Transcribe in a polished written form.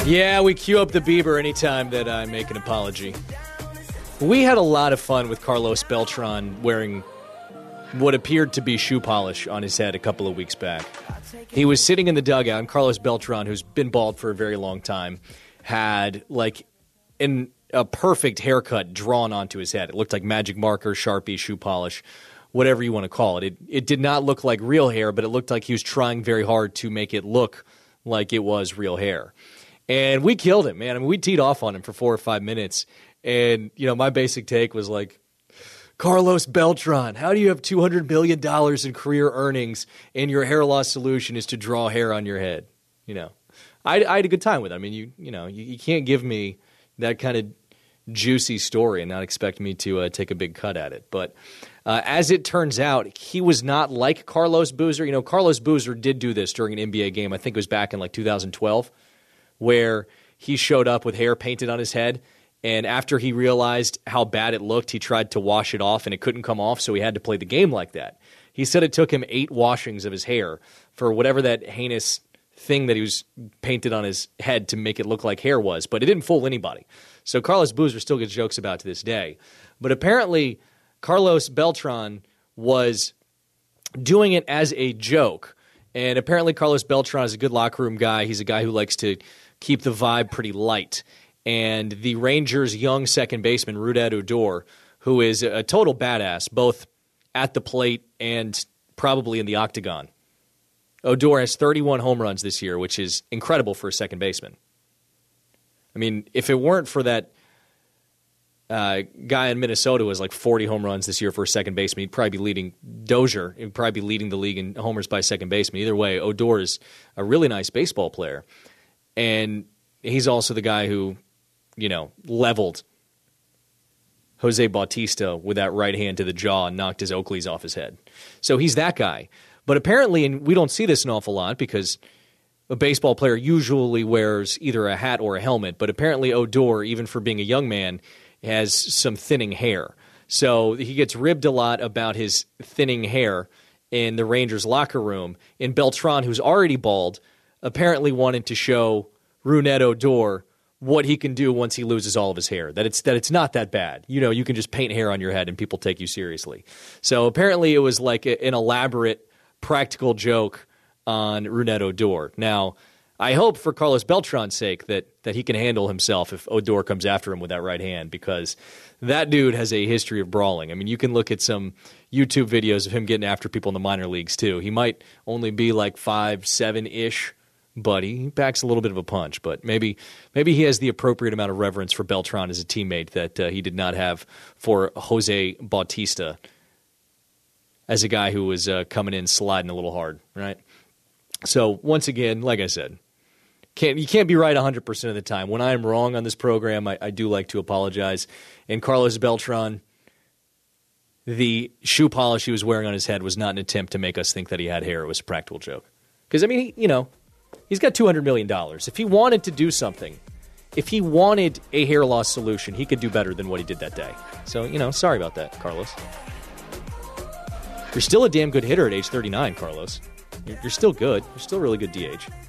Yeah, we cue up the Bieber anytime that I make an apology. We had a lot of fun with Carlos Beltran wearing what appeared to be shoe polish on his head a couple of weeks back. He was sitting in the dugout, and Carlos Beltran, who's been bald for a very long time, had a perfect haircut drawn onto his head. It looked like magic marker, Sharpie, shoe polish, whatever you want to call it. It did not look like real hair, but it looked like he was trying very hard to make it look like it was real hair. And we killed him, man. I mean, we teed off on him for 4 or 5 minutes. And, my basic take was like, Carlos Beltran, how do you have $200 million in career earnings and your hair loss solution is to draw hair on your head? I had a good time with it. I mean, you can't give me that kind of juicy story and not expect me to take a big cut at it. But as it turns out, he was not like Carlos Boozer. Carlos Boozer did do this during an NBA game. I think it was back in 2012, where he showed up with hair painted on his head. And after he realized how bad it looked, he tried to wash it off, and it couldn't come off, so he had to play the game like that. He said it took him 8 washings of his hair for whatever that heinous thing that he was painted on his head to make it look like hair was, but it didn't fool anybody. So Carlos Boozer still gets jokes about to this day. But apparently Carlos Beltran was doing it as a joke, and apparently Carlos Beltran is a good locker room guy. He's a guy who likes to keep the vibe pretty light. And the Rangers' young second baseman, Rougned Odor, who is a total badass, both at the plate and probably in the octagon. Odor has 31 home runs this year, which is incredible for a second baseman. I mean, if it weren't for that guy in Minnesota who has 40 home runs this year for a second baseman, he'd probably be leading Dozier. He'd probably be leading the league in homers by second baseman. Either way, Odor is a really nice baseball player. And he's also the guy who leveled Jose Bautista with that right hand to the jaw and knocked his Oakleys off his head. So he's that guy. But apparently, and we don't see this an awful lot because a baseball player usually wears either a hat or a helmet, but apparently Odor, even for being a young man, has some thinning hair. So he gets ribbed a lot about his thinning hair in the Rangers locker room. And Beltran, who's already bald, apparently wanted to show Rougned Odor what he can do once he loses all of his hair, that it's not that bad. You can just paint hair on your head and people take you seriously. So apparently it was like an elaborate practical joke on Rougned Odor. Now, I hope for Carlos Beltran's sake that he can handle himself if Odor comes after him with that right hand, because that dude has a history of brawling. I mean, you can look at some YouTube videos of him getting after people in the minor leagues too. He might only be 5'7"-ish, but he packs a little bit of a punch. But maybe he has the appropriate amount of reverence for Beltran as a teammate that he did not have for Jose Bautista as a guy who was coming in sliding a little hard, right? So once again, like I said, you can't be right 100% of the time. When I am wrong on this program, I do like to apologize. And Carlos Beltran, the shoe polish he was wearing on his head was not an attempt to make us think that he had hair. It was a practical joke. Because, I mean, he's got $200 million. If he wanted to do something, if he wanted a hair loss solution, he could do better than what he did that day. So, sorry about that, Carlos. You're still a damn good hitter at age 39, Carlos. You're still good. You're still a really good DH.